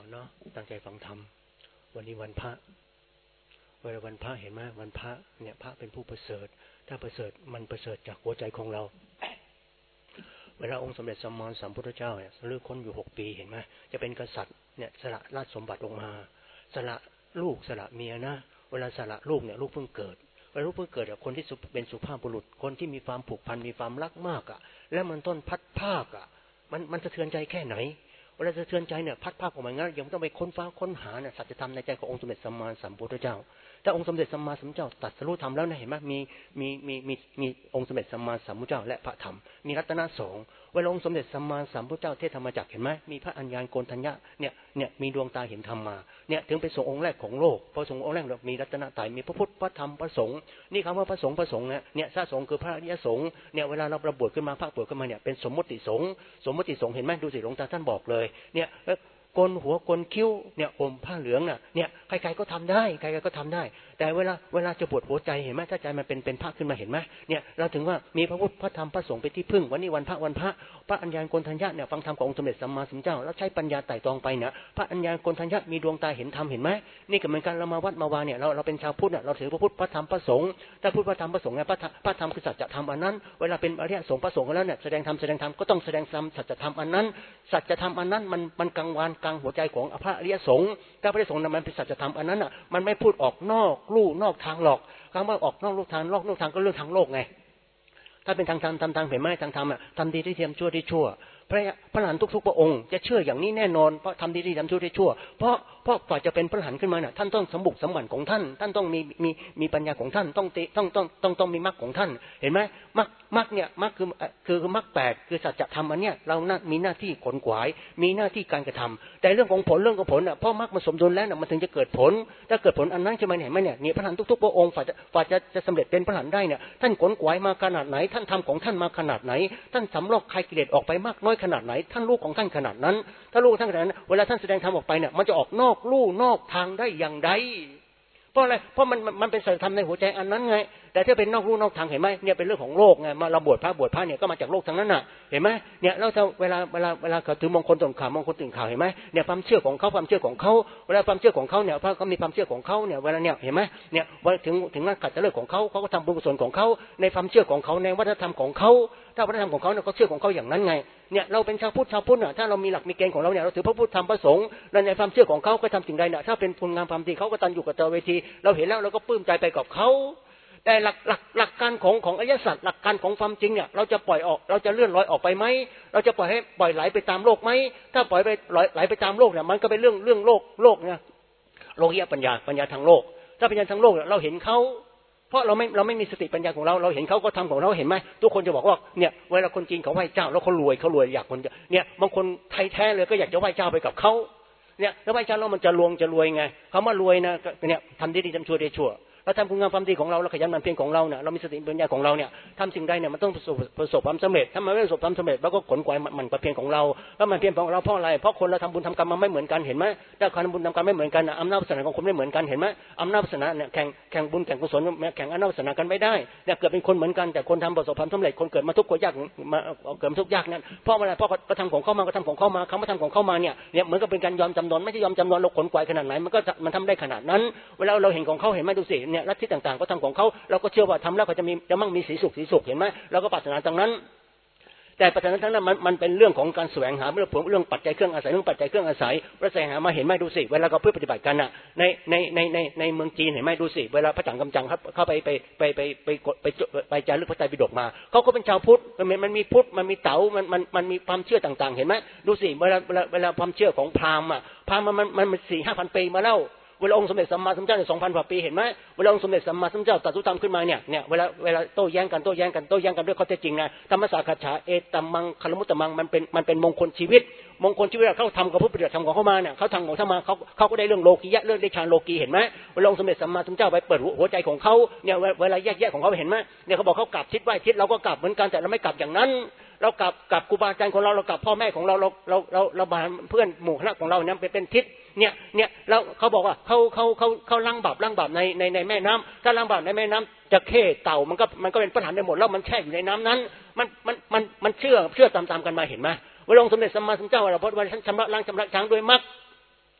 เนาะตั้งใจฟังธรรมวันนี้วันพระเวลาวันพระเห็นไหมวันพระเนี่ยพระเป็นผู้ประเสริฐถ้าประเสริฐมันประเสริฐจากหัวใจของเราเวลาองค์สมเด็จสัมมาสัมพุทธเจ้าเนี่ยเลือกคนอยู่6 ปีเห็นไหมจะเป็นกษัตริย์เนี่ยสละราชสมบัติลงมาสละลูกสละเมียนะเวลาสละลูกเนี่ยลูกเพิ่งเกิดเวลาลูกเพิ่งเกิดคนที่เป็นสุภาพบุรุษคนที่มีความผูกพันมีความรักมากอ่ะแล้วมันต้นพัดภาคอ่ะมันสะเทือนใจแค่ไหนเวลาสะเทือนใจเนี่ยพัดภาคออกมางั้นยังต้องไปค้นฟ้าค้นหาเนี่ยสัจธรรมในใจขององค์สมเด็จสัมมาสัมพุทธเจ้าถ้าองค์สมเด็จสัมมาสัมพุทธเจ้าตรัสรู้ธรรมแล้วนะเห็นไหมมีองค์สมเด็จสัมมาสัมพุทธเจ้าและพระธรรมมีรัตนะสองเวลาองค์สมเด็จสัมมาสัมพุทธเจ้าเทศธรรมจักรเห็นไหมมีพระอัญญาณโกณฑัญญะเนี่ยมีดวงตาเห็นธรรมมาเนี่ยถึงเป็นสงฆ์องค์แรกของโลกพอสงฆ์องค์แรกมีรัตนะไตรมีพระพุทธพระธรรมพระสงฆ์นี่คำว่าพระสงฆ์เนี่ยพระสงฆ์คือพระอริยสงฆ์เนี่ยเวลาเราบวชขึ้นมาพระบวชขึ้นมาเนี่ยเป็นสมมติสงฆ์เห็นไหมดูสิหลวงตาท่านบอกเลยเนี่ยโกนหัวโกนคิ้วเนี่ยห่มผ้าเหลืองน่ะเนี่ยใครๆก็ทำได้แต่เวลาจะบวชหัวใจเห็นไหมถ้าใจมันเป็นพระขึ้นมาเห็นไหมเนี่ยเราถึงว่ามีพระพุทธพระธรรมพระสงฆ์เป็นที่พึ่งวันนี้วันพระอัญญาณโกณฑัญญะเนี่ยฟังธรรมขององค์สมเด็จสัมมาสัมพุทธเจ้าแล้วใช้ปัญญาไต่ตรองไปเนี่ยพระอัญญาณโกณฑัญญะมีดวงตาเห็นธรรมเห็นไหมนี่ก็เหมือนกันเรามาวัดมาวาเนี่ยเราเป็นชาวพุทธเนี่ยเราถือพระพุทธพระธรรมพระสงฆ์ถ้าพุทธพระธรรมพระสงฆ์เนี่ยพระธรรมคือสัจธรรมอันนั้นเวลาเป็นอริยสงฆ์พระสงฆ์แล้วเนี่ยแสดงธรรมก็ต้องแสดงสัจธรรมอันนั้นสัจธรรมอันนั้นมันกังวานกลางหัวใจของพระอริยสงฆ์ถ้าพระอริยสงฆ์มันเป็นสัจธรรมอันนั้นอ่ะมันไม่พูดออกนอกลู่นอกทางหรอกคำว่าออกนอกลู่ทางก็เรื่องทางโลกไงถ้าเป็นทางธรรมทางเห็นไหมทางธรรมอ่ะทำดีที่เทียมชั่วที่ชั่วพระอรหันต์ทุกๆพระองค์จะเชื่ออย่างนี้แน่นอนเพราะทำดีที่ทำชั่วที่ชั่วเพราะกว่าจะเป็นพระอรหันต์ขึ้นมาเนี่ยท่านต้องสมบุกสมบัติของท่านต้องมีปัญญาของท่านต้องมีมรรคของท่านเห็นไหมมรรคเนี่ยมรรคคือมรรค8คือสัจธรรมอันเนี้ยเรามีหน้าที่ขนขวายมีหน้าที่การกระทำแต่เรื่องของผลอ่ะเพราะมรรคมันสมดุลแล้วน่ะมันถึงจะเกิดผลถ้าเกิดผลอันนั้นใช่ไหมเห็นไหมเนี่ยพระอรหันต์ทุกๆพระองค์ฝ่าจะสำเร็จเป็นพระอรหันต์ได้เนี่ยท่านขนขวายมาขนาดไหนท่านทำของท่านมาขนาดไหนท่านสำรอกคายกิเลสออกไปมากน้อยขนาดไหนท่านลูกของท่านขนาดนั้นถ้าลูกท่านขนาดนั้นเวลาท่านแสดงธรรมออกไปเนี่ยมันจะออกนอกลู่นอกทางได้อย่างใดเพราะอะไรเพราะมันเป็นสัจธรรมในหัวใจอันนั้นไงแต่ถ้าเป็นนอกลู่นอกทางเห็นไหมเนี่ยเป็นเรื่องของโลกไงมาเราบวชพระเนี่ยก็มาจากโลกทั้งนั้นน่ะเห็นไหมเนี่ยเราจะเวลาเขาถือมงคลตื่นข่าวเห็นไหมเนี่ยความเชื่อของเขาเวลาความเชื่อของเขาเนี่ยพระเขามีความเชื่อของเขาเนี่ยเวลาเนี่ยเห็นไหมเนี่ยถึงนั้นขัดจะเลิกของเขาก็ทำบุญกุศลของเขาในความเชื่อของเขาในวัฒนธรรมของเขาถ้าวัฒนธรรมของเขาเนี่ยเขาเชื่อของเขาอย่างนั้นไงเนี่ยเราเป็นชาวพุทธน่ะถ้าเรามีหลักมีเกณฑ์ของเราเนี่ยเราถือพระพุทธธรรมพระสงฆ์และในความเชื่อของเขาก็ทำสิ่งใดเนี่ยถ้าเป็นคุณงามความดีเขาก็ตันอยู่กับเวทีเราเห็นแล้วเราก็ปลื้มใจไปกับเขาแต่หลักการของอริยสัจหลักการของความจริงเนี่ยเราจะปล่อยออกเราจะเลื่อนลอยออกไปไหมเราจะปล่อยไหลไปตามโลกไหมถ้าปล่อยไปไหลไปตามโลกเนี่ยมันก็เป็นเรื่องโลกเนี่ยโลกียปัญญาทางโลกถ้าปัญญาทางโลกเราเห็นเขาเพราะเราไม่มีสติปัญญาของเราเห็นเขาก็ทำของเราเห็นไหมทุกคนจะบอกว่าเนี่ยเวลาคนจีนเขาไหว้เจ้าแล้วเขารวยอยากคนเนี่ยบางคนไทยแท้เลยก็อยากจะไหว้เจ้าไปกับเขาเนี่ยแล้วไหว้เจ้าแล้วมันจะรวยไงคำว่ารวยนะเนี่ยทำดีทำชั่วได้ชั่วเราทำคุณงามความดีของเราขยันหมั่นเพียรของเราเนี่ยเรามีสติปัญญาของเราเนี่ยทำสิ่งใดเนี่ยมันต้องประสบความสำเร็จถ้ามันไม่ประสบความสำเร็จเราก็ขนขวายมันประเพียรของเราแล้วมันเพียรของเราเพราะอะไรเพราะคนเราทำบุญทำกรรมมันไม่เหมือนกันเห็นไหมถ้าการทำบุญทำกรรมไม่เหมือนกันอำนาจวาสนาของคนไม่เหมือนกันเห็นไหมอำนาจวาสนาเนี่ยแข่งบุญแข่งกุศลแข่งอำนาจวาสนากันไม่ได้เนี่ยเกิดเป็นคนเหมือนกันแต่คนทำประสบความสำเร็จคนเกิดมาทุกข์ยากมาเกิดมาทุกข์ยากนั่นเพราะอะไรเพราะก็ทำของเข้ามาคำว่าทำของเข้ามาเนี่ยเหมือนกับเป็นการยอมจำนนไม่ใช่ยอมจำนนเราขนขวายขนาดไหนมันทำได้ขนาดนั้นเวลาเราเห็นของเขาเห็นไหมดูสิเนี่ยลัทธิต่างๆก็ทำของเขาเราก็เชื่อว่าทำแล้วเขาจะมั่งมีสีสุขเห็นไหมเราก็ปรารถนาตรงนั้นแต่ปรารถนาทั้งนั้นมันเป็นเรื่องของการแสวงหาเรื่องปัจจัยเครื่องอาศัยเราแสวงหามาเห็นไหมดูสิเวลาเราเพื่อปฏิบัติกันน่ะในเมืองจีนเห็นไหมดูสิเวลาพระจังกำจังครับเข้าไปจารึกพระไตรปิฎกมาเขาก็เป็นชาวพุทธมันมีพุทธมันมีเต๋ามันมีความเชื่อต่างๆเห็นไหมดูสิเวลาความเชื่อของพราหมณ์มัน 4-5,000 ปีมาแล้วเวลาองค์สมเด็จสัมมาสัมพุทธเจ้าเนี่ย 2,000 กว่าปีเห็นไหมเวลาองค์สมเด็จสัมมาสัมพุทธเจ้าตรัสรู้ธรรมขึ้นมาเนี่ยเวลาโต้แย้งกันด้วยข้อเท็จจริงนะธรรมสาคัจฉาเอตัมมังคลมุตตมังมันเป็นมงคลชีวิตเขาทำกับผู้ปฏิบัติธรรมของเขามาเนี่ยเขาทำของเขามาเขาก็ได้เรื่องโลกียะเรื่องได้ฌานโลกีเห็นไหมเวลาองค์สมเด็จสัมมาสัมพุทธเจ้าไปเปิดหัวใจของเขาเนี่ยเวลาแยกของเขาเห็นไหมเนี่ยเขาบอกเขากลับทิศไหว้ทิศเราก็กลับเหมือนกันแต่เราไม่กลับอย่างนั้นเรากับครูบาอาจารย์ของเรากับพ่อแม่ของเราบาเพื่อนหมู่คณะของเราเนี่ยเป็นทิศเนี่ยแล้วเขาบอกว่าเขาล้างบาปในแม่น้ำถ้าล้างบาปในแม่น้ำจะเข้เต่ามันก็เป็นปัญหาในหมดแล้วมันแช่อยู่ในน้ำนั้นมันเชื่อตามกันมาเห็นไหมเวลาองค์สมเด็จสัมมาสัมพุทธเจ้าเราเพราะว่าท่านชำระล้างชำระช้างด้วยมรรค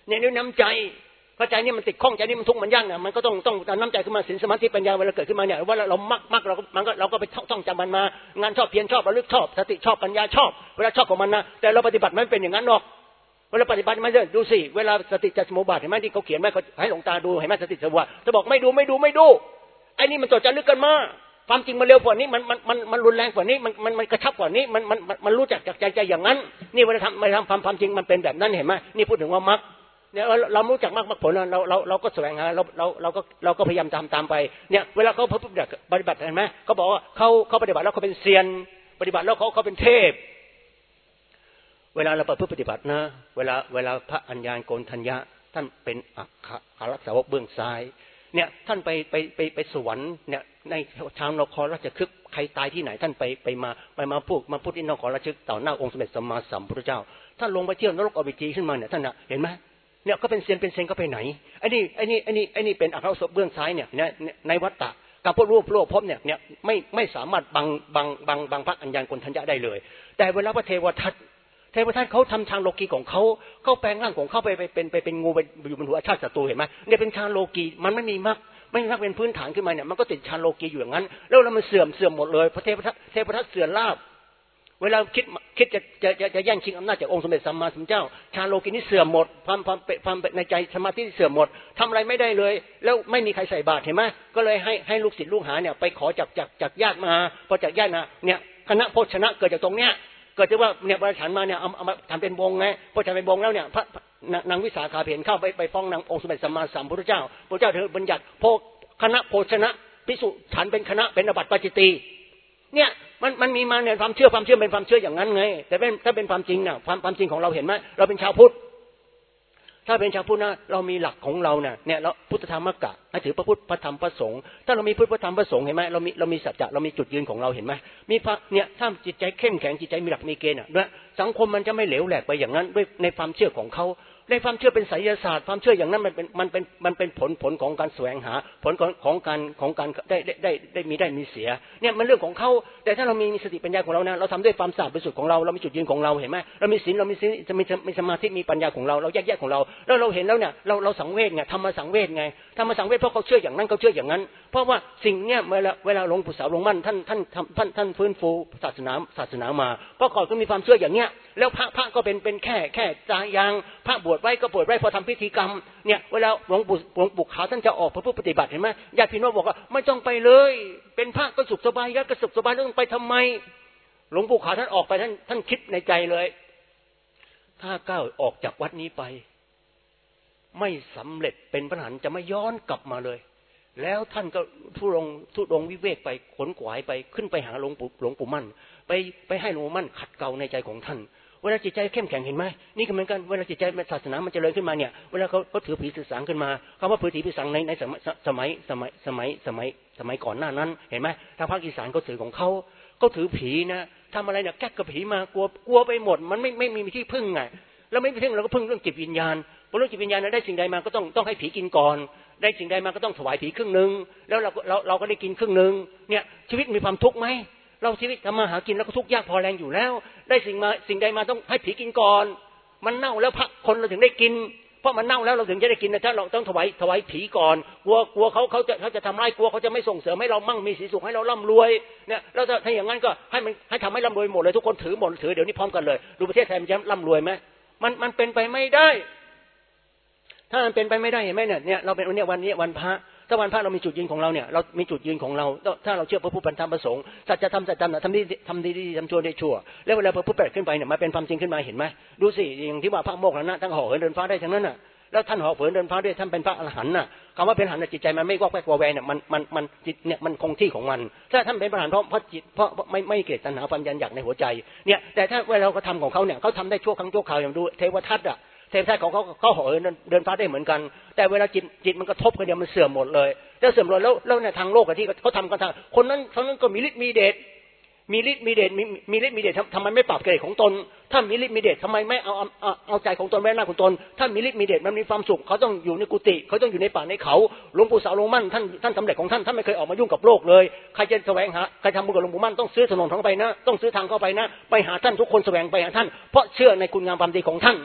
เนี่ยน้ำใจเพราะใจนี่มันติดข้องใจนี่มันทุกข์มันยากเนี่ยมันก็ต้องน้ำใจขึ้นมาศีลสมาธิปัญญาเวลาเกิดขึ้นมาเนี่ยว่าเรามักเราก็ไปท่องจำมันมางานชอบเพียรชอบระลึกชอบสติชอบปัญญาชอบเวลาชอบของมันนะแต่เราปฏิบัติไม่เป็นอย่างนั้นหรอกเวลาปฏิบัติไม่ได้ดูสิเวลาสติจัตสมุปบาทเห็นไหมที่เขาเขียนไว้เขาให้หลวงตาดูเห็นไหมสติสมุปบาทจะบอกไม่ดูไอ้นี่มันจดจารึกกันมาความจริงมันเร็วกว่านี้มันรุนแรงกว่านี้มันกระชับกว่านี้มันรู้จักจากใจอย่างนั้นนี่เวลาทำความจริงมันเป็นแบบนั้นเห็นไหมนี่พูดถึงว่ามรรคเนี่ยเรารู้จักมรรคผลเราก็แสวงหาเราก็พยายามตามไปเนี่ยเวลาเขาปฏิบัติเห็นไหมเขาบอกว่าเขาปฏิบัติแล้วเขาเป็นเซียนปฏิบัติแล้วเขาเป็นเทพเวลาเราปฏิบัตินะเวลาพระอัญญาณโกณฑัญญะท่านเป็นอัครสาวกเบื้องซ้ายเนี่ยท่านไปสวรรค์เนี่ยในทางนครราชคฤห์ใครตายที่ไหนท่านไปมาพูดที่นครราชคฤห์ต่อหน้าองค์สมเด็จสัมมาสัมพุทธเจ้าท่านลงไปเที่ยวนรกอเวจีขึ้นมาเนี่ยท่านน่ะเห็นไหมเนี่ยก็เป็นเซียนก็ไปไหนไอ้นี่เป็นอัครสาวกเบื้องซ้ายเนี่ยในวัฏฏะการพูดรูปโลกภพเนี่ยไม่สามารถบังพระอัญญาณโกณฑัญญะได้เลยแต่เวลาพระเทวทัตเขาทำทางโลกีของเขาแปลงร่างของเขาไปเป็นงูไปอยู่บนหัวชาติศัตรูเห็นไหมเนี่ยเป็นทางโลกีมันไม่มีมรรคเป็นพื้นฐานขึ้นมาเนี่ยมันก็ติดชาโลกีอยู่อย่างนั้นแล้วมันเสื่อมหมดเลยพระเทวทัตเสื่อมลาภเวลาคิดจะแย่งชิงอำนาจจากองค์สมเด็จสัมมาสัมพุทธเจ้าชาโลกีนี้เสื่อมหมดความในใจสมาธิเสื่อมหมดทำอะไรไม่ได้เลยแล้วไม่มีใครใส่บาตรเห็นไหมก็เลยให้ลูกศิษย์ลูกหาเนี่ยไปขอจากญาติมาพอจากญาตินะเนี่ยคณะโภชนะเกิดจากตรงเนี้ยเกิดจากว่าเนี่ยบริษัทมาเนี่ยเอามาทำเป็นวงไงพอทำเป็นวงแล้วเนี่ยพระนางวิสาขาเพนเข้าไปฟ้องนางองค์สมเด็จสัมมาสัมพุทธเจ้าพระเจ้าเธอบัญญัติพวกคณะโภชนะภิกษุฉันเป็นคณะเป็นอาบัติปาจิตตีเนี่ยมันมีมาเนี่ยความเชื่อเป็นความเชื่ออย่างนั้นไงแต่ถ้าเป็นความจริงเนี่ยความจริงของเราเห็นไหมเราเป็นชาวพุทธถ้าเป็นชาวพุทธนะเรามีหลักของเราเนี่ยเราพุทธธรรมกะให้ถือพระพุทธพระธรรมพระสงฆ์ถ้าเรามีพุทธพระธรรมพระสงฆ์เห็นไหมเรามีสัจจะเรามีจุดยืนของเราเห็นไหมมีพระเนี่ยถ้าจิตใจเข้มแข็งจิตใจมีหลักมีเกณฑ์เนี่ยสังคมมันจะไม่เหลวแหลกไปอย่างนั้นด้วยในความเชื่อของเขาในความเชื่อเป็นไสยศาสตร์ความเชื่ออย่างนั้นมันเป็นผลของการแสวงหาผลของการได้มีเสียเนี่ยมันเรื่องของเขาแต่ถ้าเรามีสติปัญญาของเรานะเราทำด้วยความสะอาดบริสุทธิ์ของเรามีจุดยืนของเราเห็นไหมเรามีศีลจะมีสมาธิมีปัญญาของเราแยกของเราแล้วเราเห็นแล้วเนี่ยเราสังเวชไงธรรมสังเวชไงธรรมสังเวชเพราะเขาเชื่ออย่างนั้นเขาเชื่ออย่างนั้นเพราะว่าสิ่งเนี้ยเวลาหลวงปู่สาวหลวงมั่นท่านฟื้นฟูศาสนามาเพราะก่อนก็มีความเชื่ออย่างเนี้ยแล้วพระก็เป็นแค่ตายางพระบวชไว้ก็บวชไว้พอทำพิธีกรรมเนี่ยเวลาหลวงปู่ขาวท่านจะออกพระพุทธปฏิบัติเห็นไหมญาติพี่น้องบอกว่าไม่ต้องไปเลยเป็นพระก็สุขสบายญาติก็สุขสบายต้องไปทำไมหลวงปู่ขาวท่านออกไปท่านคิดในใจเลยถ้าก้าวออกจากวัดนี้ไปไม่สำเร็จเป็นพระอรหันต์จะไม่ย้อนกลับมาเลยแล้วท่านก็ทุดงวิเวกไปขนขวายไปขึ้นไปหาหลวงปู่มั่นไปให้หลวงปู่มั่นขัดเกลาในใจของท่านเวลาจิตใจเข้มแข็งเห็นไหมนี่ก็เหมือนกันเวลาจิตใจศาสนามันเจริญขึ้นมาเนี่ยเวลาเขาถือผีสื่อสารขึ้นมาคำว่าผีสื่อสารในสมัยก่อนหน้านั้นเห็นไหมทางภาคอีสานเขาถือของเขาถือผีนะทำอะไรเนี่ยแก๊กกับผีมากลัวไปหมดมันไม่มีที่พึ่งไงแล้วไม่มีที่พึ่งเราก็พึ่งเรื่องจิตวิญญาณพอเรื่องจิตวิญญาณได้สิ่งใดมาก็ต้องให้ผีกินก่อนได้สิ่งใดมาก็ต้องถวายผีครึ่งนึงแล้วเราก็ได้กินครึ่งนึงเนี่ยชีวิตมีความทุกข์ไหมเราชีวิตทำมาหากินแล้วก็ทุกข์ยากพอแรงอยู่แล้วได้สิ่งใดมาต้องให้ผีกินก่อนมันเน่าแล้วพระคนเราถึงได้กินเพราะมันเน่าแล้วเราถึงจะได้กินนะถ้าเราต้องถวายผีก่อนกลัวเขาจะทำร้ายกลัวเขาจะไม่ส่งเสริมให้เรามั่งมีสีสุขให้เราร่ำรวยเนี่ยเราถ้าอย่างนั้นก็ให้ทำให้ร่ำรวยหมดเลยทุกคนถือเดี๋ยวนี้พร้อมกันเลยดูประเทศไทยมันจะร่ำรวยไหมมันเป็นไปไม่ได้ถ้ามันเป็นไปไม่ได้เห็นไหมเนี่ยเราเป็นวันนี้วันพระถ้าวันพระเรามีจุดยืนของเราเนี่ยเรามีจุดยืนของเราถ้าเราเชื่อพระพุทธธรรมประสงค์สัจธรรมทำดีทำชั่วได้ชั่วแล้วเวลาพระพุทธเจ้าขึ้นไปเนี่ยมาเป็นความจริงขึ้นมาเห็นไหมดูสิอย่างที่ว่าพระโมคคัลลานะทั้งห่อเหินเดินฟ้าได้ทั้งนั้นน่ะแล้วท่านห่อเหินเดินฟ้าด้วยท่านเป็นพระอรหันต์น่ะคำว่าเป็นอรหันต์จิตใจมันไม่วอกแวกวอแวเนี่ยมันจิตเนี่ยมันคงที่ของมันถ้าท่านเป็นพระอรหันต์เพราะจิตเพราะไม่เกิดตัณหาความยันอยากในหัวใจเนี่ยแต่ถ้าเวลาเราทำของเขาเนี่ยเขาทำได้ชั่วครั้งชั่วคราวอย่างดูเทวทัตอ่ะเทพทัตของเขาห่อเดินฟ้าได้เหมือนกันแต่เวลาจิตมันกระทบกันเดียวมันเสื่อมหมดเลยแล้วเสื่อมหมดแล้วเนี่ยทางโลกที่เขาทำกันทางคนนั้นก็มีฤทธิ์มีเดชมีฤทธิ์มีเดชทำไมไม่ปรับเกรดของตนถ้ามีฤทธิ์มีเดชทำไมไม่เอาใจของตนไว้หน้าของตนถ้ามีฤทธิ์มีเดชมันมีความสุขเขาต้องอยู่ในกุฏิเขาต้องอยู่ในป่าในเขาหลวงปู่สาวหลวงมั่นท่านสำเร็จของท่านไม่เคยออกมายุ่งกับโลกเลยใครจะแสวงหาใครทำบุญกับหลวงปู่มั่นต้องซื้อถนนเข้าไปนะต้องซื้อทางเข้าไปนะไปหาท่านทุกคนแสวงไปหาท่านเพราะเชื่อในคุณงามความดีของท่าน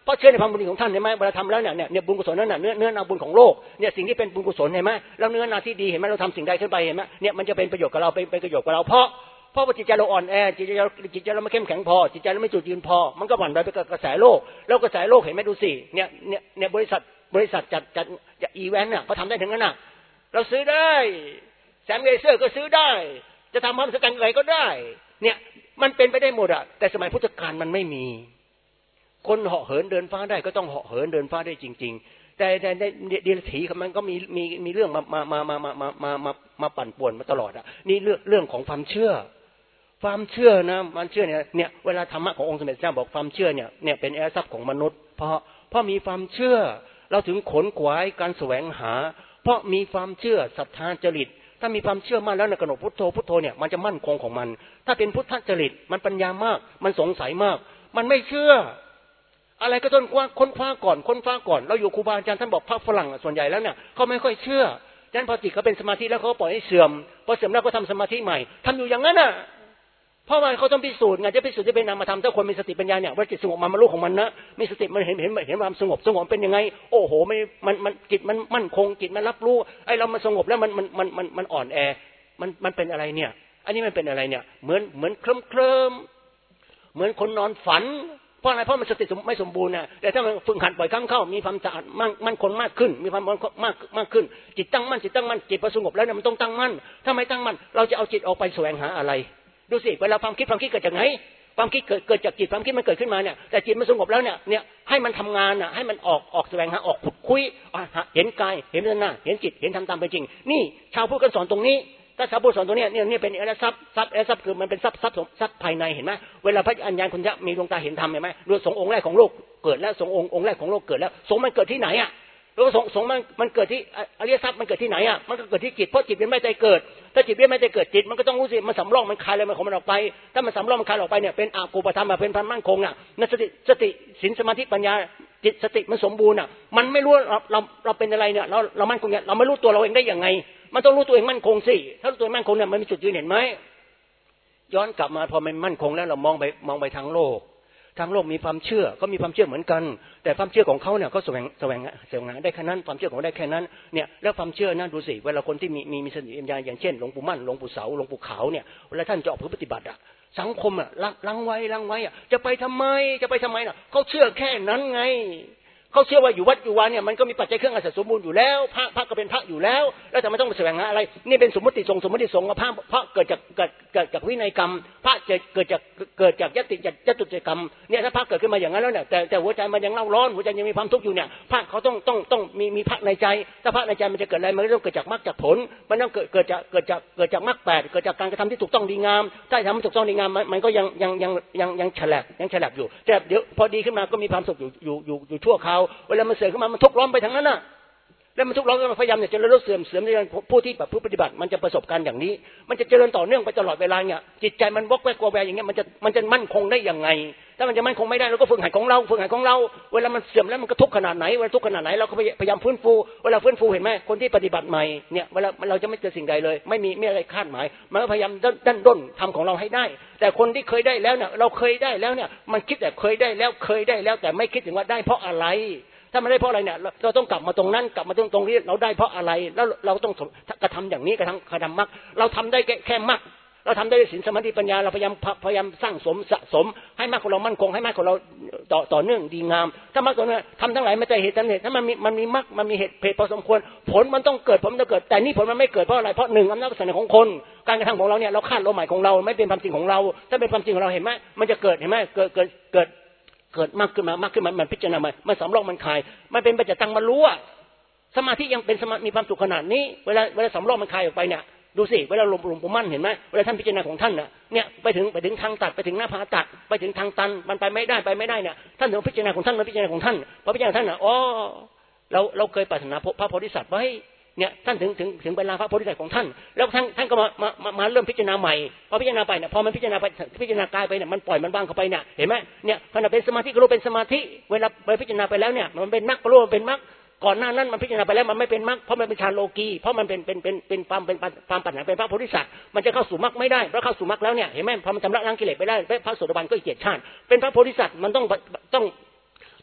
ราะเชื่อในความบุญของท่านเห็นไหมเวลาทำแล้วเนี่ยบุญกุศลนั่นน่ะเนื้อนาบุญของโลกเนี่ยสิ่งที่เป็นบุญกุศลเห็นไหมแล้วเนื้อนาที่ดีเห็นไหมเราทำสิ่งใดขึ้นไปเห็นไหมเนี่ยมันจะเป็นประโยชน์กับเราเป็นประโยชน์กับเราเพราะว่าจิตใจเราอ่อนแอจิตใจเราไม่เข้มแข็งพอจิตใจเราไม่จุดยืนพอมันก็หวั่นไหวไปกับกระแสโลกแล้วกระแสโลกเห็นไหมดูสิเนี่ยบริษัทจัดอีเวนต์น่ะเขาทำได้ถึงนั้นน่ะเราซื้อได้แสงเลเซอร์ก็ซื้อได้จะทำความสักการอะไรก็ได้เนี่ยมันเป็นไปได้หมดอ่ะแต่สมัยพุทธกาลมันไม่มีคนเหาะเหินเดินฟ้าได้ก็ต้องเหาะเหินเดินฟ้าได้จริงๆแต่เดรัจฉีมันก็มีเรื่องมาปั่นป่วนมาตลอดอ่ะนี่เรื่องของความเชื่อนะมันเชื่อเนี่ยเวลาธรรมะขององค์สมเด็จเจ้าบอกความเชื่อเนี่ยเป็นทรัพย์ของมนุษย์เพราะมีความเชื่อเราถึงขนขวายการแสวงหาเพราะมีความเชื่อศรัทธาจริตถ้ามีความเชื่อมั่นแล้วในกนกพุทโธเนี่ยมันจะมั่นคงของมันถ้าเป็นพุทธจริตมันปัญญามากมันสงสัยมากมันไม่เชื่ออะไรก็ต้องค้นคว้าก่อนเราอยู่ครูบาอาจารย์ท่านบอกพระฝรั่งส่วนใหญ่แล้วเนี่ยเขาไม่ค่อยเชื่อฉะนั้นพอจิตเขาเป็นสมาธิแล้วเขาปล่อยให้เสื่อมพอเสื่อมแล้วก็ทำสมาธิใหม่ทำอยู่อย่างนั้นน่ะเพราะว่าเขาต้องพิสูจน์ไงจะพิสูจน์จะเป็นนามธรรมถ้าคนมีสติปัญญาเนี่ยว่าจิตสงบมันรู้ของมันนะมีสติมันเห็นความสงบเป็นยังไงโอ้โหมันจิตมันมั่นคงจิตมันรับรู้ไอ้เรามันสงบแล้วมันอ่อนแอมันเป็นอะไรเนี่ยอันนี้มันเป็นอะไรเนี่ยเหมือนเคลิ้มเหมือนคนนอนฝันเพราะอะไรเพราะมันสติไม่สมบูรณ์น่ะแต่ถ้ามันฝึกหัดบ่อยครั้งเข้ามีความสะอาดมั่นคงมากขึ้นมีความมากขึ้นจิตตั้งมั่นจิตพอสงบแล้วเนี่ยมันต้องตั้งมั่นถ้าไม่ตั้งมั่นเราจะเอาจิตออกไปแสวงหาอะไรดูสิเวลาความคิดเกิดจากไหนความคิดเกิดจากจิตความคิดมันเกิดขึ้นมาเนี่ยแต่จิตมันสงบแล้วเนี่ยให้มันทำงานน่ะให้มันออกแสวงหาออกขุดคุยเห็นกายเห็นเรื่องหน้าเห็นจิตเห็นทำตามเป็นจริงนี่ชาวพุทธกันสอนตรงนี้ถ้าชาวพุทธสอนตรงนี้เนี่ยเป็นทรัพย์คือมันเป็นทรัพย์ภายในเห็นไหมเวลาพระอัญญาณคุณจะมีดวงตาเห็นธรรมเห็นไหมดูสงฆ์องค์แรกของโลกเกิดแล้วสงฆ์องค์แรกของโลกเกิดแล้วสงฆ์มันเกิดที่ไหนอ่ะแล้วสงฆ์มันเกิดที่อริยทรัพย์มันเกิดที่ไหนอ่ะมันก็เกิดที่จิตเพราะจิตเป็นไม่ได้เกิดถ้าจิตไม่ได้เกิดจิตมันก็ต้องรู้สิมันสำรอกมันคลายอะไรมันของมันออกไปถ้ามันสำรอกมันคลายออกไปเนี่ยเป็นอากูปธรรมเป็นพันมั่นคงอ่ะนั่นสติศีลสมาธิปัญญาจิตสติมันสมบูรณ์อ่ะมันไม่รู้เราเป็นอะไรเนี่ยเรามั่นคงเนี่ยเราไม่รู้ตัวเราเองได้ยังไงมันต้องรู้ตัวเองมั่นคงสิถ้ารู้ตัวมั่นคงเนี่ยมันมีจุดยืนเห็นไหมย้อนกลับมาพอมันมั่นคงแล้วเรามองไปทางโลกมีความเชื่อก็มีความเชื่อเหมือนกันแต่ความเชื่อของเขาเนี่ยก็แสวงหาได้แค่นั้นความเชื่อของได้แค่นั้นเนี่ยแล้วความเชื่อนั่นดูสิเวลาคนที่มีสติปัญญาอย่างเช่นหลวงปู่มั่นหลวงปู่เสาหลวงปู่ขาวเนี่ยเวลาท่านจะออกปฏิบัติอ่ะสังคมอ่ะลังไว้อ่ะจะไปทำไมน่ะเขาเชื่อแค่นั้นไงเขาเชื่อว่าอยู่วัดอยู่วาเนี่ยมันก็มีปัจจัยเครื่องอาศัยสมบูรณ์อยู่แล้วพระก็เป็นพระอยู่แล้วแล้วแต่ไม่ต้องมาแสวงหาอะไรนี่เป็นสมมติสงฆ์พระเกิดจากวินัยกรรมพระเกิดจากยตุจกรรมเนี่ยถ้าพระเกิดขึ้นมาอย่างนั้นแล้วเนี่ยแต่หัวใจมันยังเล่าร้อนหัวใจยังมีความทุกข์อยู่เนี่ยพระเขาต้องมีพระในใจถ้าพระในใจมันจะเกิดอะไรมันต้องเกิดจากมรรคจากผลมันต้องเกิดจากมรรค8เกิดจากการกระทำที่ถูกต้องดีงามถ้าทำไม่ถูกต้องดีงามมันก็ยังฉลับอยู่แต่เดี๋ยวพอดีขึ้นมาก็มีความสุขอยู่ชั่วคราวเวลามันเสื่อมขึ้นมามันทุกข์ร้อนไปทั้งนั้นน่ะแล้วมันทุกข์ร้อนก็พยายามเนี่ยจะเสื่อมในผู้ที่แบบผู้ปฏิบัติมันจะประสบการณ์อย่างนี้มันจะเจริญต่อเนื่องไปตลอดเวลาเนี่ยจิตใจมันวอกแวกกลัวแวอย่างเงี้ยมันจะมั่นคงได้ยังไงถ้ามันจะมั่นคงไม่ได้เราก็ฝึกหัดของเราเวลามันเสื่อมแล้วมันก็ทุกข์ขนาดไหนเวลาทุกข์ขนาดไหนเราก็พยายามฟื้นฟูเวลาฟื้นฟูเห็นไหมคนที่ปฏิบัติใหม่เนี่ยเวลาเราจะไม่เจอสิ่งใดเลยไม่มีอะไรคาดหมายมันก็พยายามด้นทำของเราให้ได้แต่คนที่เคยได้แล้วเนี่ยเราเคยได้แล้วเนี่ยมันคิดแต่เคยได้แล้วแต่ไม่คิดถึงว่าได้เพราะอะไรถ้ามันได้เพราะอะไรเนี่ยเราต้องกลับมาตรงนั้นกลับมาตรงที่เราได้เพราะอะไรแล้วเราต้องกระทำอย่างนี้กระทำมรรคเราทำได้แค่มรรคเราทำได้ด้วยศีลสมาธิปัญญาเราพยายามสร้างสะสมให้มรรคของเรามั่นคงให้มรรคของเราต่อเนื่องดีงามถ้ามรรคตัวนี้ทำทั้งหลายไม่แต่เหตุถ้ามันมีมรรคมันมีเหตุพอสมควรผลมันต้องเกิดผลมันจะเกิดแต่นี่ผลมันไม่เกิดเพราะอะไรเพราะหนึ่งอำนาจเสน่ห์ของคนการกระทำของเราเนี่ยเราคาดเราหมายของเราไม่เป็นความจริงของเราถ้าเป็นความจริงของเราเห็นไหมมันจะเกิดเห็นไหมเกิดมากขึ้นมันพิจารณามันสำรอกมันคลายมันเป็นปัจจัยตังมันรู้อ่ะสมาธิยังเป็นมีความสุขขนาดนี้เวลาสำรอกมันคลายออกไปเนี่ยดูสิเวลาหลวงปู่มั่นเห็นไหมเวลาท่านพิจารณาของท่านน่ะเนี่ยไปถึงทางตัดไปถึงหน้าผาตัดไปถึงทางตันมันไปไม่ได้เนี่ยท่านถึงพิจารณาของท่านพอพิจารณาท่านน่ะอ๋อเราเคยปรารถนาพระโพธิสัตว์ไว้เนี่ยท่านถึงเวลาพระโพธิสัตว์ของท่านแล้วท่านก็มาเริ่มพิจารณาใหม่พอพิจารณาไปเนี่ยพอมันพิจารณากายไปเนี่ยมันปล่อยมันบ้างเข้าไปเนี่ยเห็นไหมเนี่ยขณะเป็นสมาธิก็รู้เป็นสมาธิเวลาไปพิจารณาไปแล้วเนี่ยมันเป็นมรรคก็รู้มันเป็นมรรคก่อนหน้านั้นมันพิจารณาไปแล้วมันไม่เป็นมรรคเพราะมันเป็นฌานโลกีเพราะมันเป็นความปัญญาเป็นพระโพธิสัตว์มันจะเข้าสู่มรรคไม่ได้เพราะเข้าสู่มรรคแล้วเนี่ยเห็นไหมพอมันชำระล้างกิเลสไปได้พระโสดาบันก็เกียรติชาติเป็นพระโพธิสัตว์มันต้อง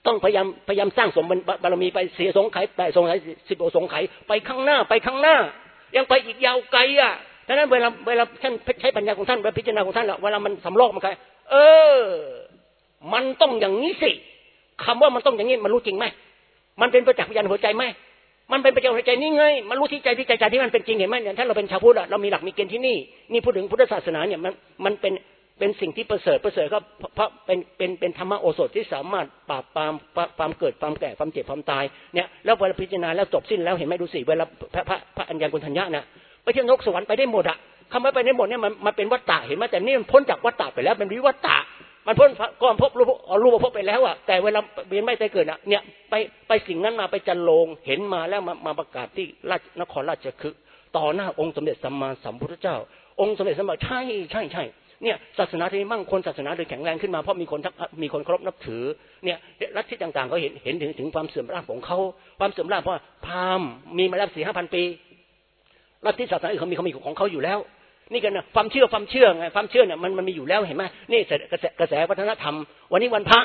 ต้องพยายามสร้างสมบารมีไปเสียสงไขแต่สงไข10 สงไขไปข้างหน้ายังไปอีกยาวไกลอ่ะดังนั้นเวลาท่านใช้ปัญญาของท่านไปพิจารณาของท่านเวลามันสำรอกมันใครมันต้องอย่างนี้สิคำว่ามันต้องอย่างนี้มันรู้จริงไหมมันเป็นประจักษ์พยานหัวใจไหมมันเป็นประจักษ์หัวใจนี่ไงมันรู้ที่ใจที่มันเป็นจริงเห็นไหมเนี่ยถ้าเราเป็นชาวพุทธเรามีหลักมีเกณฑ์ที่นี่พูดถึงพุทธศาสนาเนี่ยมันเป็นสิ่งที่ประเสริฐก็เพราะเป็นธรรมโอสถที่สามารถปราบปรามความเกิดความแก่ความเจ็บความตายเนี่ยแล้วเวลาพิจารณาแล้วจบสิ้นแล้วเห็นไหมดูสิเวลาพระอัญญาณกุณฑัญญะนะไปเที่ยวนรกสวรรค์ไปได้หมดอะคำว่าไปได้หมดเนี่ยมันเป็นวัฏฏะเห็นไหมแต่นี่มันพ้นจากวัฏฏะไปแล้วเป็นวิวัฏฏะมันพ้นก่อนพบรูปพบไปแล้วอะแต่เวลาเวียนไม่ตายเกิดอะเนี่ยไปสิ่งนั้นมาไปจันโลงเห็นมาแล้วมาประกาศที่นครราชคฤห์ต่อหน้าองค์สมเด็จสัมมาสัมพุทธเจ้าองค์สมเด็จสัมมาใช่เนี่ยศาสนาที่มั่งคนศาสนาเลยแข็งแรงขึ้นมาเพราะมีคนเคารพนับถือเนี่ยลัทธิต่างๆเขาเห็นถึงความเสื่อมราบของเขาความเสื่อมราบเพราะพราหมณ์มีมาแล้ว 4-5,000 ปีลัทธิศาสนาอื่นเขามีของเขาอยู่แล้วนี่กันนะความเชื่อไงความเชื่อเนี่ยมันมีอยู่แล้วเห็นไหมนี่กระแสวัฒนธรรมวันนี้วันพระ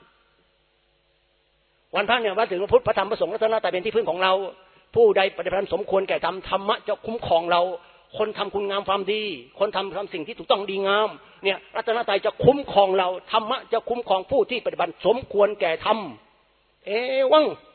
เนี่ยว่าถึงพระพุทธพระธรรมพระสงฆ์รัตนตรัยเป็นที่พึ่งของเราผู้ใดปฏิบัติสมควรแก่ธรรมธรรมะจะคุ้มครองเราคนทำคุณงามความดีคนทำสิ่งที่ถูกต้องดีงามเนี่ยรัตนตรัยจะคุ้มครองเราธรรมะจะคุ้มครองผู้ที่ปฏิบัติสมควรแก่ธรรมวัง